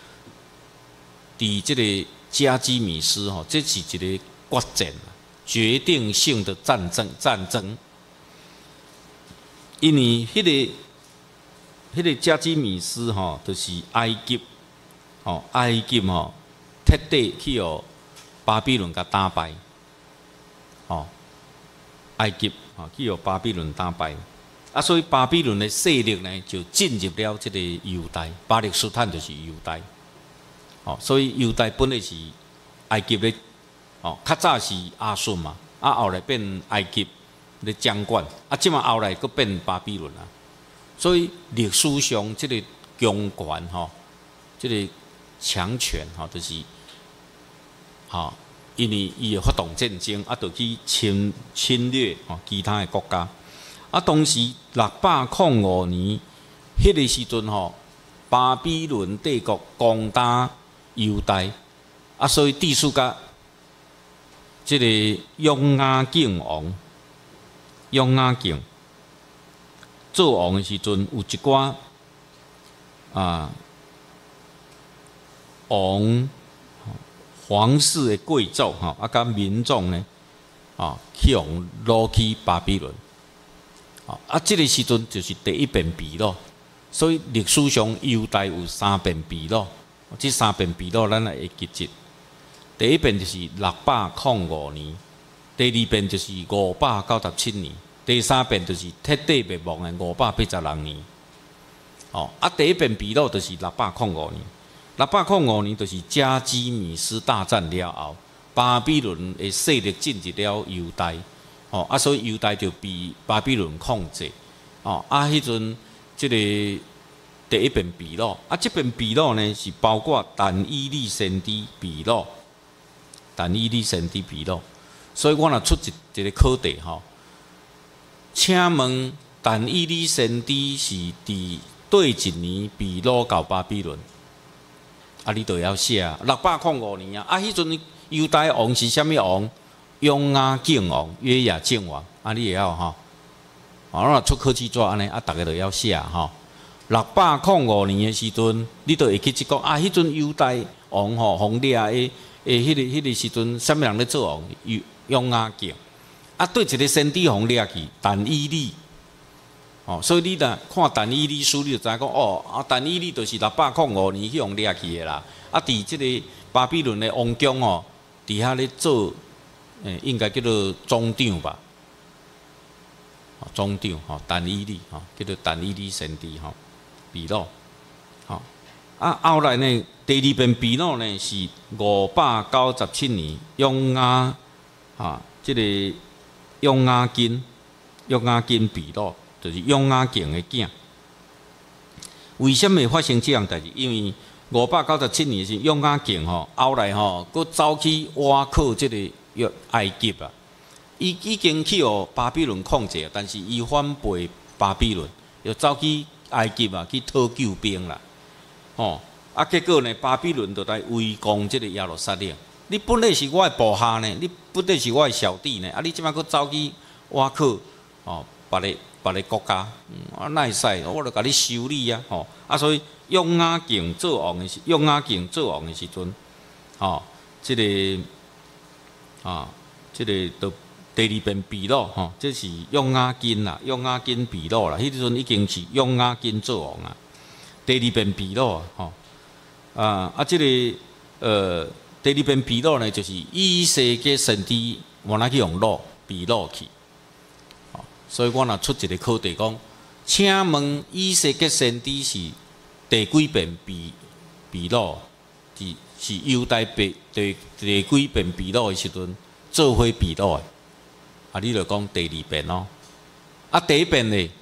伫即个加基米斯吼，这是一个决战，决定性的战争战争。因为迄、那个、迄、那个加基米斯吼，就是埃及吼，埃及吼，彻底去互巴比伦甲打败，吼，埃及。啊，去互巴比伦打败，啊，所以巴比伦的势力呢，就进入了这个犹大，巴勒斯坦就是犹大，哦，所以犹大本来是埃及的，哦，较早是亚述嘛，啊，后来变埃及的掌管，啊，即嘛后来佫变巴比伦啊，所以历史上这个强权吼，这个强权吼，就是，吼。因为伊会发动战争，啊，就去侵侵略吼其他的国家。啊，当时六百零五年，迄个时阵吼，巴比伦帝国攻打犹大，啊，所以地属甲即个约雅敬王，约雅敬做王的时阵，有一寡啊王。皇室的贵族吼，啊，甲民众呢，啊，去往掳去巴比伦，啊，啊，这个时阵就是第一遍被掳，所以历史上犹大有三遍被掳，这三遍被掳咱会记住。第一遍就是六百零五年，第二遍就是五百九十七年，第三遍就是彻底灭亡的五百八十六年。哦，啊，第一遍被掳就是六百零五年。六百零五年就是加基米斯大战了后，巴比伦的势力进入了犹大，哦啊，所以犹大就被巴比伦控制，哦啊，迄阵即个第一遍被掳，啊，这边被掳呢是包括但以理先知被掳，但以理先知被掳，所以我若出一一个考题吼，请问但以理先知是伫对一年被掳到巴比伦？啊，你都要写六百零五年啊！啊，迄阵犹大王是啥物王？约雅敬王、约雅敬王，啊，你也要吼。啊，若出考试纸安尼，啊，逐个都要写吼。六百零五年的时阵，你都会去即讲啊，迄阵犹大王吼，红掠诶诶，迄个迄个时阵，啥物人咧做王？约约雅敬。啊，对一个先知红掠去，但以理。哦，所以你若看但以理书，你就知影讲哦，啊，但以理就是六百零五年去用掠去的啦。啊，伫即个巴比伦的王宫哦，伫遐咧做，诶，应该叫做总长吧？哦，总长吼，但以理吼，叫做但以理先知吼，被掳。吼，啊，后来呢，第二遍被掳呢是五百九十七年，约雅啊，即个约雅斤，约雅斤被掳。就是约雅敬的囝，为什么会发生这样代志？因为五百九十七年是约雅敬吼，后来吼，佮走去挖靠这个约埃及啊，伊已经去互巴比伦控制，但是伊反背巴比伦，又走去埃及啊去讨救兵啦，吼啊，结果呢，巴比伦就来围攻这个耶路撒冷。你本来是我的部下呢，你本来是我的小弟呢，啊，你即摆佮走去挖靠哦，别个。别个国家，嗯，啊，哪会使？我著甲你修理啊，吼，啊，所以约雅敬做王的时，约雅敬做王的时阵，吼，即、这个啊，即、这个都第二遍被掳，吼，这是约雅斤啦，约雅斤被掳啦，迄阵已经是约雅斤做王啊，第二遍被掳，吼，啊啊，即、这个呃，第二遍被掳呢，就是以色列先知原来去用掳被掳去。所以我若出一个考题讲，请问以色列先知是第几遍被被掳？是是犹大被第第几遍被掳的时阵做伙被掳的？啊，你就讲第二遍咯。啊，第一遍呢，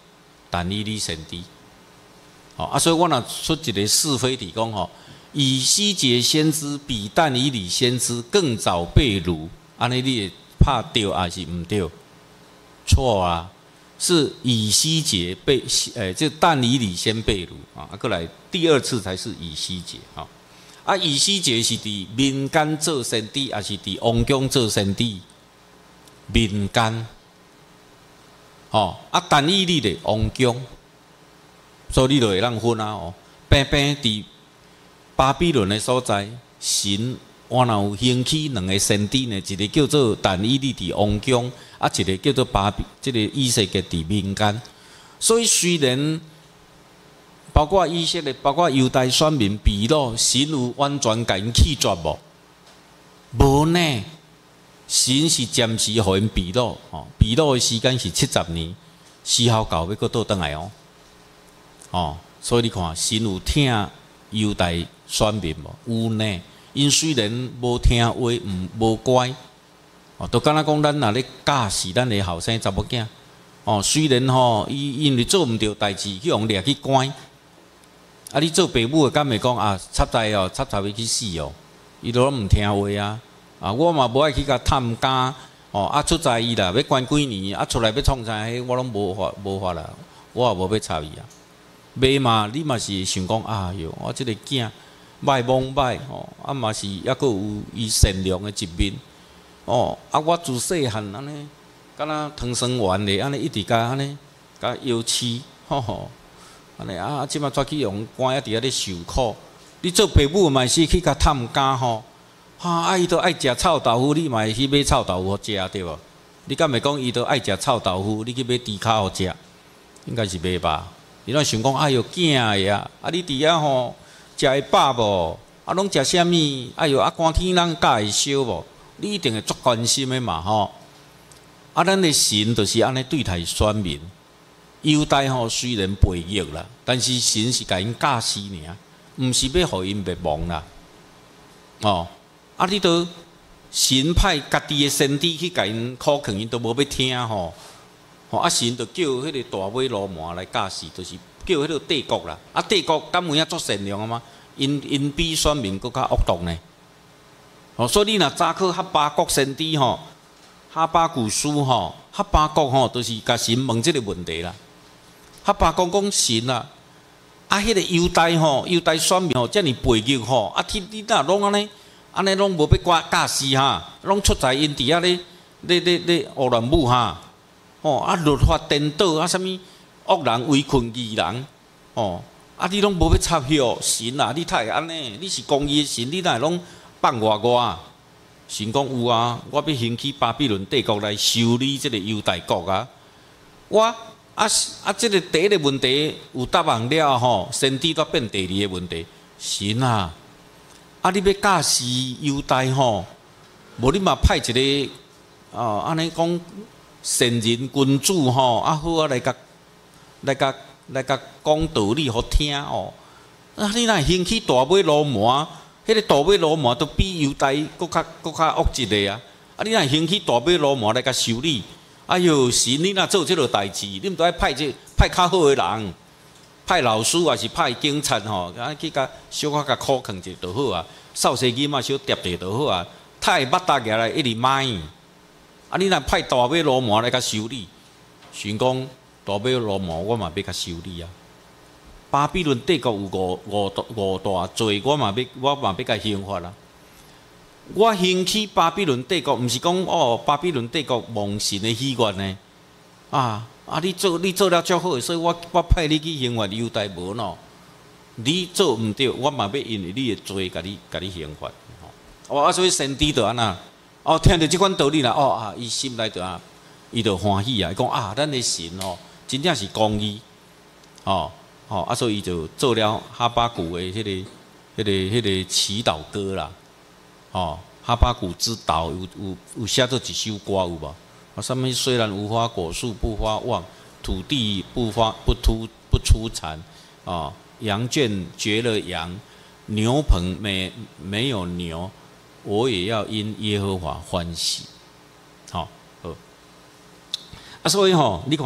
但以理先知。哦啊，所以我若出一个是非题讲吼，以西结先知比但以理先知更早被掳，安尼你会拍对还是唔对？错啊，是以西结被诶，这但以理先被掳啊，过来第二次才是以西结啊。啊，以西结是伫民间做先知，还是伫王宫做先知？民间。哦，啊，但以理咧王宫。所以你就会让分啊！哦，平平伫巴比伦的所在，神我若有兴起两个先知呢，一个叫做但以理伫王宫，啊，一个叫做巴比，即、這个以色列伫民间。所以虽然包括以色列，包括犹太选民被掳，神有完全甲因弃绝无？无呢，神是暂时互因被掳，哦，被掳的时间是七十年，时候到要搁倒转来哦。哦，所以你看，神有听犹太选民无？有呢。因虽然无听话，毋无乖，哦，都敢若讲咱若咧教示咱的后生查某囝，哦，虽然吼，伊因为做毋着代志，去用掠去关，啊，你做爸母的敢会讲啊，插在哦，插插要去死哦，伊都拢毋听话啊，啊，我嘛无爱去甲探监，哦，啊，出在伊啦，要关几年，啊，出来要创啥，迄我拢无法无法啦，我也无要插伊啊。袂嘛，你嘛是想讲啊哟，我即个囝歹罔歹吼，啊嘛是抑阁有伊善良的一面哦。啊，我自细汉安尼，敢若汤生丸咧，安尼一直甲安尼甲摇饲吼吼，安尼啊，即马抓去用关，一直啊咧受苦。你做爸母嘛是去甲探监吼，哈、啊，啊伊都爱食臭豆腐，你嘛会去买臭豆腐食对无？你敢会讲伊都爱食臭豆腐，你去买猪脚互食？应该是袂吧？你拢想讲，哎哟，囝个啊，啊你伫遐吼食会饱无？啊，拢食啥物？哎哟，啊寒天人教会烧无？你一定会足关心的嘛吼。啊，咱的神就是安尼对待选民。犹太吼虽然背逆啦，但是神是甲因教示尔，毋是要互因灭亡啦。哦，啊你都神派家己的先知去甲因考劝，因都无要听吼。吼，啊神就叫迄个大尾罗马来教示，就是叫迄个帝国啦。啊帝国敢有影足善良啊吗？因因比选民更较恶毒呢。哦，所以你若早考哈巴谷先知吼，哈巴谷书吼，哈巴谷吼，都是甲神问即个问题啦。哈巴谷讲神啊，啊迄个犹太吼，犹太选民吼，遮尔背逆吼，啊天你哪拢安尼，安尼拢无要教教示哈，拢出在因伫遐咧咧咧咧胡乱舞哈。哦，啊，律法颠倒，啊，什物恶人围困义人，哦，啊，你拢无要插许神啊？你太会安尼？你是公义的神，你哪会拢放外我啊？神讲有啊，我要兴起巴比伦帝国来修理这个犹大国啊！我啊啊，这个第一个问题有答案了吼，先知都变第二个问题，神啊，啊，你要教示犹大吼，无你嘛派一个哦，安尼讲。善人君主吼，啊好啊来甲来甲来甲讲道理好听哦。啊，你若兴起大尾罗马，迄个大尾罗马都比犹太搁较搁较恶一个啊。啊，你若兴起大尾罗马来甲修理，哎哟，神你若做即落代志，你毋都爱派这派较好的人，派老师还是派警察吼，啊去甲小可甲考劝者就好啊。扫西机嘛小叠者就好啊。太捌搭起来一直卖。啊！你若派大尾罗马来甲修理，想讲大尾罗马我嘛要甲修理啊。巴比伦帝国有五五五大罪，我嘛要我嘛要甲刑罚啦。我兴起巴比伦帝国，毋是讲哦，巴比伦帝国蒙神的喜悦呢。啊啊！你做你做了足好，所以我我派你去刑罚犹太无喏。你做毋对，我嘛要因为你的罪，甲你甲你刑罚。哦，啊，所以先知就安那。哦，听到即款道理啦，哦啊，伊心内就啊，伊就欢喜啊，伊讲啊，咱的神哦，真正是公义，哦哦，啊，所以伊就做了哈巴谷的迄、那个、迄、那个、迄、那个祈祷歌啦，哦，哈巴谷之祷有有有写做一首歌有无？啊，上面虽然无花果树不发旺，土地不发不出不出产，啊，羊圈绝了羊，牛棚没没有牛。我也要因耶和华欢喜，好、哦，好啊，所以吼、哦，你看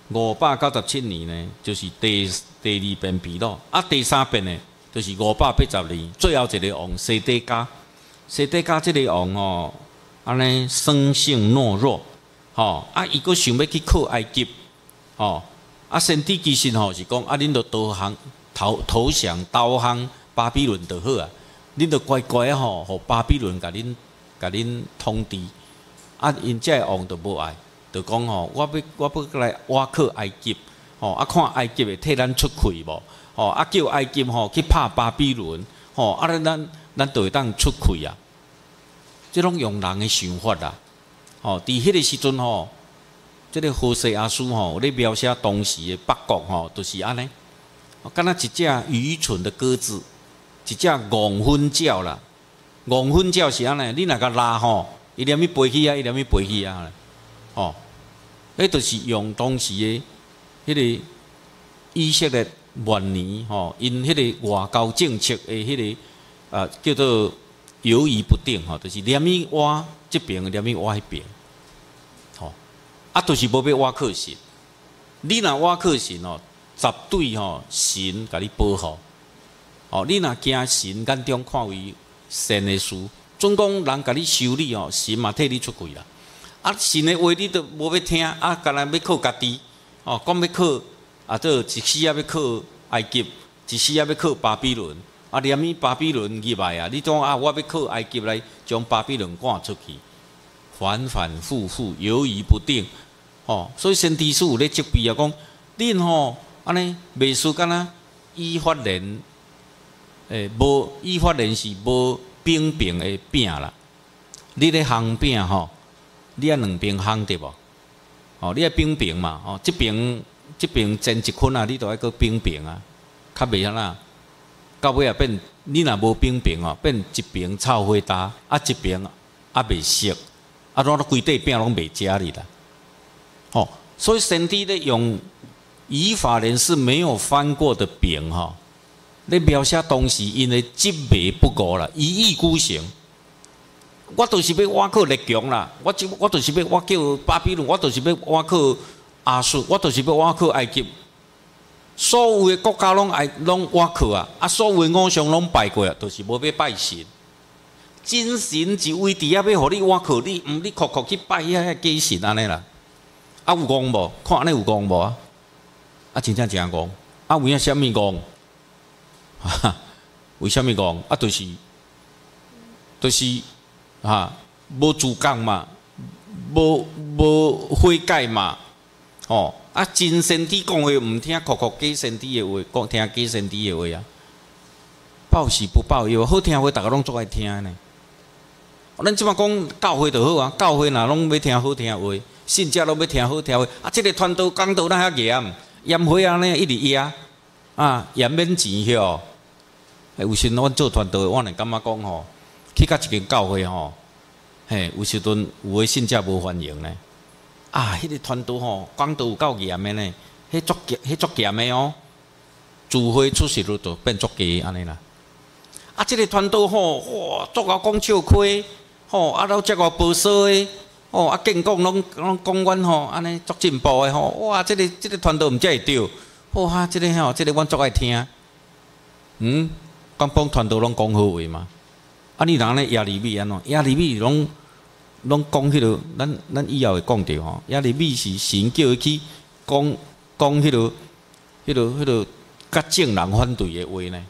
五百九十七年呢，就是第第二遍被掳，啊，第三遍呢，就是五百八十年，最后一个王西底家，西底家这个王哦，安尼生性懦弱，吼、啊，伊阁想要去靠埃及，吼、啊，先帝其实吼是讲，啊，恁着投降投投降投降巴比伦就好啊，恁着乖乖吼，互巴比伦甲恁甲恁统治，啊，因这个王就无爱。就讲吼，我要我要来挖靠埃及，吼啊看埃及会替咱出气无？吼啊叫埃及吼去拍巴比伦，吼啊咱咱就会当出气啊！即种用人的想法啦，吼伫迄个时阵吼，即、这个何西阿书吼咧描写当时的北国吼，就是安尼，敢若一只愚蠢的鸽子，一只戆粪鸟啦，戆粪鸟是安尼，你若甲拉吼，伊连咪飞起啊，伊连咪飞起啊，吼。迄就是用当时的迄个以色列元年吼，因迄个外交政策的迄、那个啊叫做犹豫不定吼，就是连伊挖这边，连伊挖迄边，吼啊，就是无要挖靠神。你若挖靠神哦，绝对吼神甲你保护。哦，你若惊神眼中看为善的事，总讲人甲你修理哦，神嘛替你出气啦。啊，神的话你都无要听，啊，干那要靠家己，哦，讲要靠啊，这一时啊要靠埃及，一时啊要靠巴比伦，啊，连伊巴比伦入来啊，你讲啊，我要靠埃及来将巴比伦赶出去，反反复复，犹豫不定，哦，所以先知书有咧责备啊，讲恁吼安尼袂输敢若以法莲，诶，无以法莲是无扁平的饼啦，你咧烘饼吼。你啊两边烘对无？哦，你啊平平嘛，哦，这边这边煎一捆啊，你都爱个平平啊，较袂安那。到尾啊变，你若无平平哦，变一边臭火焦，啊一边啊袂熟，啊拢规块饼拢袂食哩啦。哦，所以先知咧用以法莲是没有翻过的饼哈，咧描写当时因为积美不过啦，一意孤行。我就是要挖靠列强啦，我就我就是要挖靠巴比伦，我就是要挖靠亚述，我就是要挖靠埃及，所有的国家拢爱拢挖靠啊，啊，所有的偶像拢拜过啊，就是无要拜神。真神一位伫遐要互你挖靠，你毋你哭哭去拜遐遐假神安尼啦，啊有戆无？看安尼有戆无啊？啊真正真戆，啊有影啥物戆？哈，为啥物戆？啊，就是就是。哈，无主讲嘛，无无悔改嘛，哦，啊，真先知讲话毋听，哭哭假先知的话，讲听假先知的话啊，报喜不报忧，好听话大家拢做爱听呢。咱即马讲教会就好啊，教会若拢要听好听话，信者拢要听好听话，啊，即、这个传道讲道咱遐严，严火安尼一直压，啊，严免钱晓。有时阮做传道，我呢感觉讲吼。去到一间教会吼，嘿，有时阵有诶信者无欢迎呢。啊，迄、那个传道吼，讲道有够严诶呢，迄足严，迄足严诶哦。聚会出席率就变足低安尼啦。啊，即、这个传道吼，哇，足够讲笑开，吼，啊，都遮个保守诶，吼，啊，建讲拢拢讲阮吼，安尼足进步诶吼，哇，即、这个即、这个传道毋才会对，哇哈，即、这个吼，即、这个阮足爱听。嗯，讲讲传道拢讲好话嘛。啊！你人咧亚利米安怎？亚利米拢拢讲迄落，咱咱以后会讲着吼。亚利米是神叫伊去讲讲迄落、迄落、迄落甲正人反对的话呢。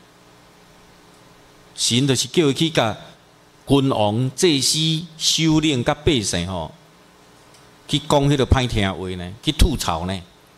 神就是叫伊去甲君王、祭司、首领甲百姓吼，去讲迄落歹听的话呢，去吐槽呢。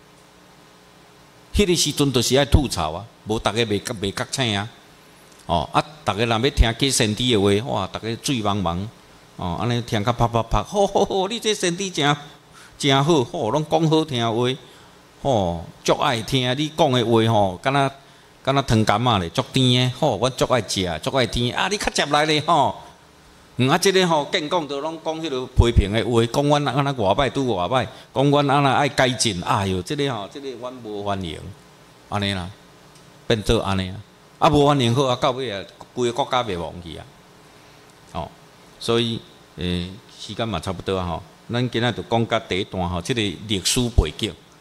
迄、那个时阵就是爱吐槽啊，无逐个袂袂觉醒啊。哦，啊，逐个人要听假先知的话，哇，逐个醉茫茫，哦，安尼听甲啪啪啪，吼吼吼，你这先知真真好，吼，拢讲好听话，吼，足爱听你讲的话，吼，敢若敢若糖柑仔咧，足甜的，吼，我足爱食，足爱听，啊，你较接来咧，吼，嗯，啊，即个吼，建讲都拢讲迄落批评的话，讲阮安那外歹拄外歹，讲阮安那爱改进，哎哟，即个吼，即个阮无欢迎，安尼啦，变做安尼啊。啊，无反应好啊，到尾啊，规个国家袂亡去啊。哦，所以诶，时间嘛差不多啊吼。咱今仔就讲甲第一段吼，即、这个历史背景。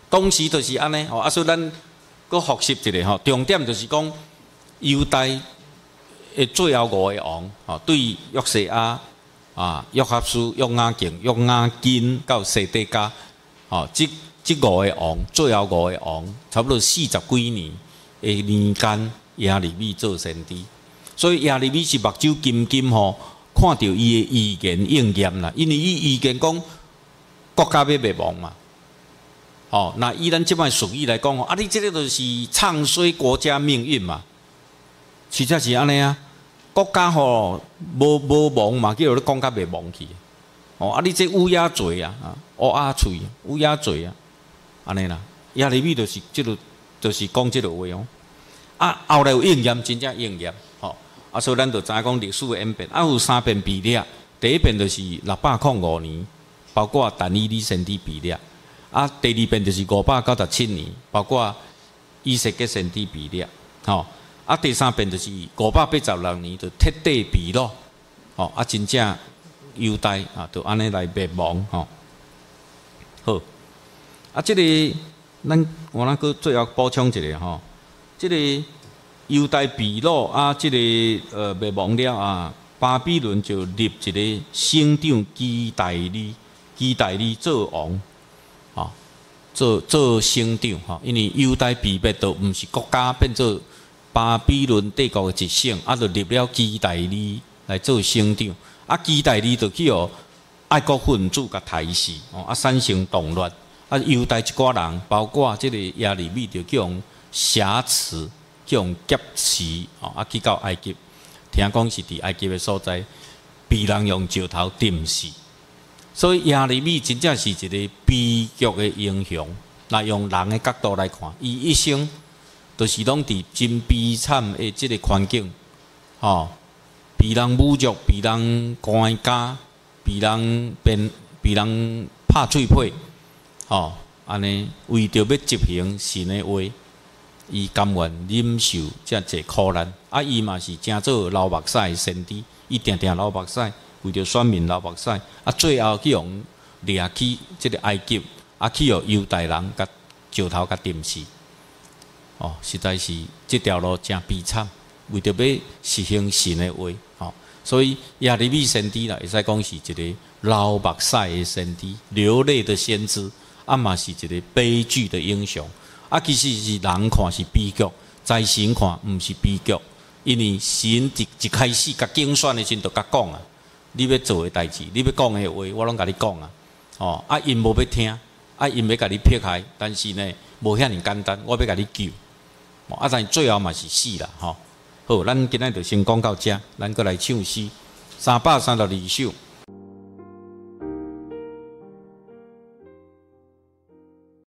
当时就是安尼吼，啊，所以咱搁复习一下吼，重点就是讲犹大的最后五个王吼，对约西亚啊、约哈斯、约雅敬、约雅斤到西底家吼，即即五个王，最后五个王，差不多四十几年的年间，亚利米做先知，所以亚利米是目睭金金吼，看到伊的预言应验啦，因为伊预言讲国家要灭亡嘛。哦，那以咱即摆俗语来讲，啊，你即个就是唱衰国家命运嘛，实在是安尼啊。国家吼无无亡嘛，叫你讲甲袂亡去。哦，啊，你这乌鸦嘴啊，啊，乌鸦嘴，乌鸦嘴啊，安尼啦。亚利米就是即个，就是讲即个话哦。啊，后来有应验，真正应验。吼、哦，啊，所以咱就知影讲历史的演变。啊，有三遍比列，第一遍就是六百零五年，包括但以理先知比列。啊，第二遍就是五百九十七年，包括以色列先知比列，吼、哦。啊，第三遍就是五百八十六年，就彻底比咯，吼、哦。啊，真正犹大啊，就安尼来灭亡，吼、哦。好，啊，即、这个咱我那个最后补充一下吼，即、这个犹大比咯，啊，即、这个呃灭亡了啊，巴比伦就立一个省长基代理，基代理做王。哦，做做省长吼，因为犹大被灭到毋是国家，变做巴比伦帝国的一省，啊，就立了基代理来做省长，啊，基代理就去互爱国分子甲杀死，哦，啊，产生动乱，啊，犹大一寡人，包括即个亚利米，就叫人挟持，叫人劫持，哦，啊，去到埃及，听讲是伫埃及的所在，被人用石头钉死。所以亚利米真正是一个悲剧的英雄。那用人的角度来看，伊一生都是拢伫真悲惨的即个环境，吼、哦，被人侮辱，被人关家，被人变，被人拍嘴皮，吼、哦，安尼为着要执行神的话，伊甘愿忍受遮济苦难。啊，伊嘛是正做流目屎的先知，伊定定流目屎。为着选民流目屎，啊，最后去用掠去即个埃及，啊，去互犹大人甲石头甲钉死。哦，实在是即条路真悲惨。为着要实行神的话，哦，所以亚利米先知啦，会使讲是一个流目屎的先知，流泪的先知，啊嘛是一个悲剧的英雄。啊，其实是人看是悲剧，在神看毋是悲剧，因为神一一开始甲竞选的时阵就甲讲啊。你要做的代志，你要讲的话，我拢甲你讲啊。哦，啊，因无要听，啊，因要甲你撇开，但是呢，无遐尼简单，我要甲你救。哦，啊，但最后嘛是死啦，吼、哦。好，咱今仔就先讲到这，咱过来唱诗，三百三十二首。